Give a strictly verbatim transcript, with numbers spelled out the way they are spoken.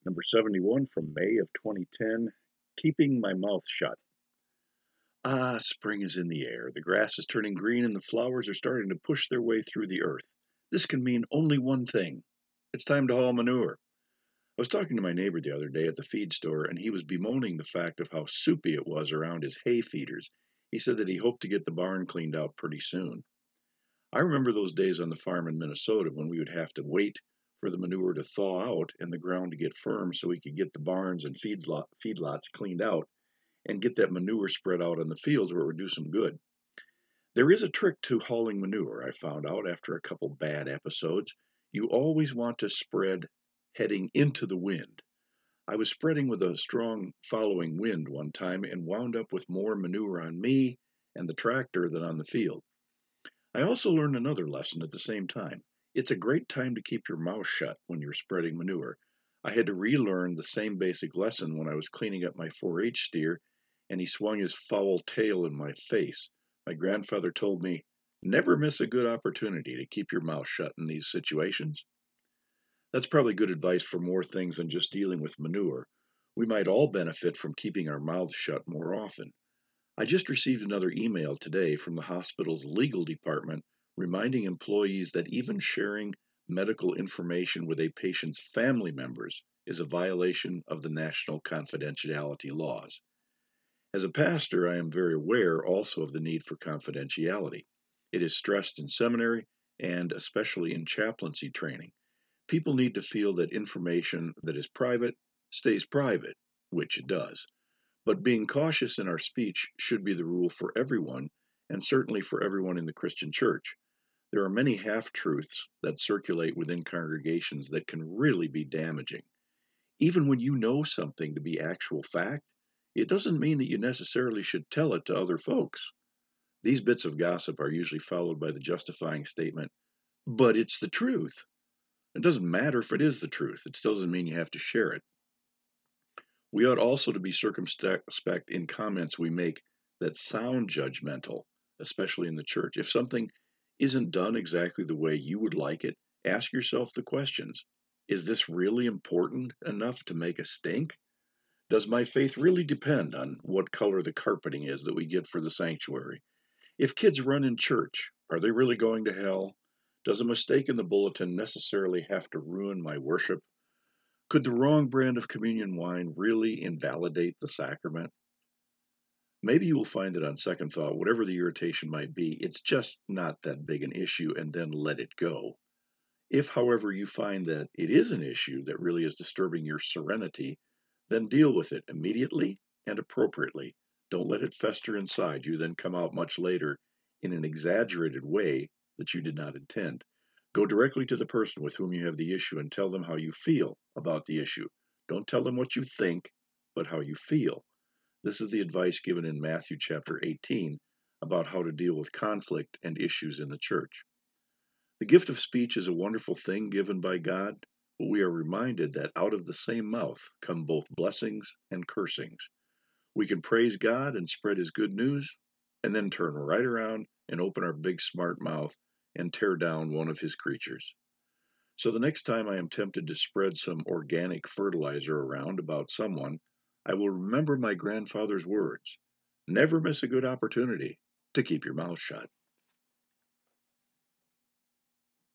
Number seventy-one from May of twenty ten, Keeping My Mouth Shut. Ah, spring is in the air. The grass is turning green and the flowers are starting to push their way through the earth. This can mean only one thing. It's time to haul manure. I was talking to my neighbor the other day at the feed store, and he was bemoaning the fact of how soupy it was around his hay feeders. He said that he hoped to get the barn cleaned out pretty soon. I remember those days on the farm in Minnesota when we would have to wait for the manure to thaw out and the ground to get firm so we could get the barns and feedlot, feedlots cleaned out and get that manure spread out on the fields where it would do some good. There is a trick to hauling manure, I found out after a couple bad episodes. You always want to spread heading into the wind. I was spreading with a strong following wind one time and wound up with more manure on me and the tractor than on the field. I also learned another lesson at the same time. It's a great time to keep your mouth shut when you're spreading manure. I had to relearn the same basic lesson when I was cleaning up my four H steer and he swung his foul tail in my face. My grandfather told me, never miss a good opportunity to keep your mouth shut in these situations. That's probably good advice for more things than just dealing with manure. We might all benefit from keeping our mouths shut more often. I just received another email today from the hospital's legal department reminding employees that even sharing medical information with a patient's family members is a violation of the national confidentiality laws. As a pastor, I am very aware also of the need for confidentiality. It is stressed in seminary and especially in chaplaincy training. People need to feel that information that is private stays private, which it does. But being cautious in our speech should be the rule for everyone, and certainly for everyone in the Christian church. There are many half-truths that circulate within congregations that can really be damaging. Even when you know something to be actual fact, it doesn't mean that you necessarily should tell it to other folks. These bits of gossip are usually followed by the justifying statement, but it's the truth. It doesn't matter if it is the truth. It still doesn't mean you have to share it. We ought also to be circumspect in comments we make that sound judgmental, especially in the church. If something isn't done exactly the way you would like it, ask yourself the questions. Is this really important enough to make a stink? Does my faith really depend on what color the carpeting is that we get for the sanctuary? If kids run in church, are they really going to hell? Does a mistake in the bulletin necessarily have to ruin my worship? Could the wrong brand of communion wine really invalidate the sacrament? Maybe you will find that on second thought, whatever the irritation might be, it's just not that big an issue and then let it go. If, however, you find that it is an issue that really is disturbing your serenity, then deal with it immediately and appropriately. Don't let it fester inside you, then come out much later in an exaggerated way that you did not intend. Go directly to the person with whom you have the issue and tell them how you feel about the issue. Don't tell them what you think, but how you feel. This is the advice given in Matthew chapter eighteen about how to deal with conflict and issues in the church. The gift of speech is a wonderful thing given by God, but we are reminded that out of the same mouth come both blessings and cursings. We can praise God and spread his good news, and then turn right around and open our big smart mouth and tear down one of his creatures. So the next time I am tempted to spread some organic fertilizer around about someone, I will remember my grandfather's words. Never miss a good opportunity to keep your mouth shut.